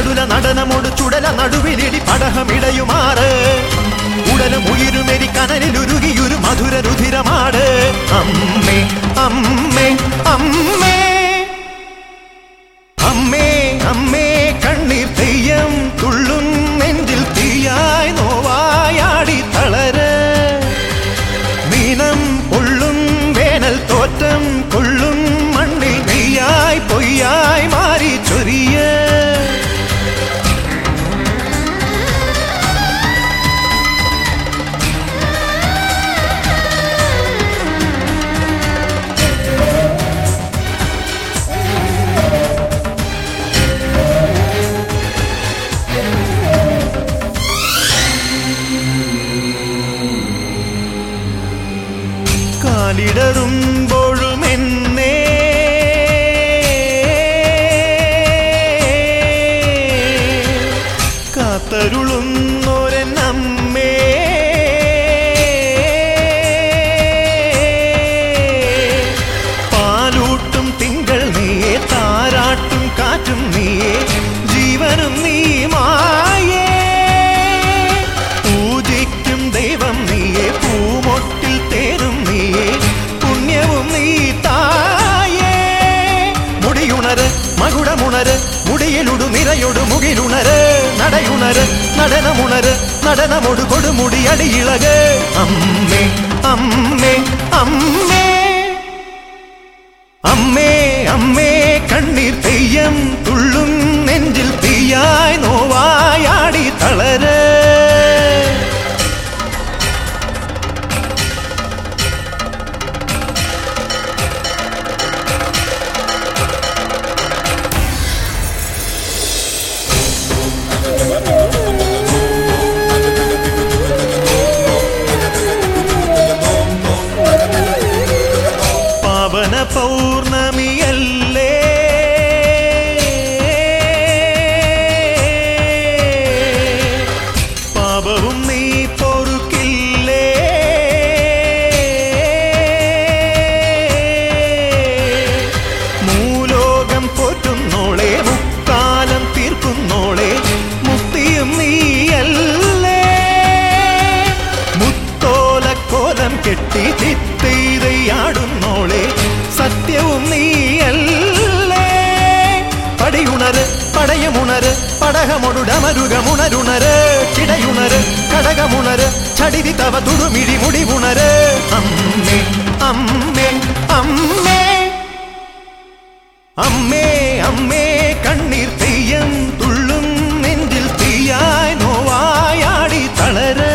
ചടുല നടനമോട് ചുടല നടുവിലിടി പടഹമിടയുമാറ് ഉടലും ഉയിരുമെരി കനലിലുരുകിയൊരു മധുര രുധിരമാട് അമ്മേ അമ്മേ അമ്മേ അമ്മേ അമ്മേ കണ്ണീർ തെയ്യം തുള്ളും നെഞ്ചിൽ തീയായി നോവായാടി തളര് മീനം പൊള്ളും വേനൽ തോറ്റം കൊള്ളും മണ്ണിൽ നെയ്യായി പൊയ്യായി മാറി ചൊരിയ കാലിടറുമ്പോഴും എന്നെ കാത്തരുളുന്നോരമ്മേ പാലൂട്ടും തിങ്കൾ നീയേ താരാട്ടും കാറ്റും നീയേ ജീവനും നീ മായേ പൂജിക്കും ദൈവം നീയേ പൂമൊട്ടിൽ തേനും നീയേ പുണ്യവും നീ തായേ മുടിയുണര് മകുടമുണര് മുടിയിലുടു നിറയൊടു മുകിലുണര് നടയുണര് നടനമുണര് നടനമൊടു കൊടുമുടി അടിയിളക് അമ്മേ അമ്മേ അമ്മേ അമ്മേ അമ്മേ കണ്ണീർ തെയ്യം തുള്ളും നെഞ്ചിൽ തീയായി നോവായാടി തളര് പാവന പൗർണമിയല്ലേ പാപവും നീ പൊറുക്കില്ലേ മൂലോകം പോറ്റുന്നോളെ മുക്കാലം തീർക്കുന്നോളെ മുക്തിയും നീയല്ലേ മുത്തോലക്കോലം കെട്ടി ചിത്തീതയാടുന്നോളെ സത്യവും നീയല്ലേ പടിയുണര് പടയമുണര് പടകമൊടുടമരുകമുണരുണര് കിടയുണര് കടകമുണര് ചടിതി തവ തുടുമിഴി മുടിവുണര് അമ്മേ അമ്മേ അമ്മേ അമ്മേ അമ്മേ കണ്ണീർ തെയ്യം തുള്ളും നെഞ്ചിൽ തീയായി നോവായാടി തളര്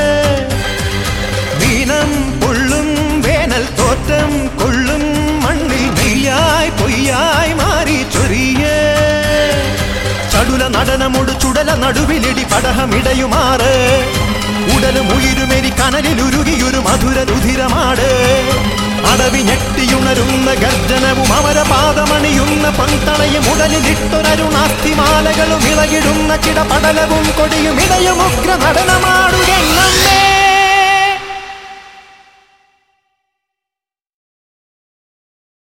മീനം പൊള്ളും വേനൽ തോറ്റം കൊള്ളും മണ്ണിൽ നെയ്യായി പൊയ്യായി മാറി ചൊരിയ ചടുല നടനമോട് ചുടല നടുവിലിടി പടഹമിടയുമാറ് ഉടലും ഉയിരുമെരി കനലിലുരുകിയൊരു മധുര രുധിരമാട് അടവി ഞെട്ടിയുണരുന്ന ഗർജനവും അമരപാദമണിയുന്ന പൊൻതളയും ഉടലിലിട്ടൊരരുണാസ്തിമാലകളും ഇളകിടുന്ന കിടപടലവും കൊടിയും ഇടയും ഉഗ്ര നടനമാ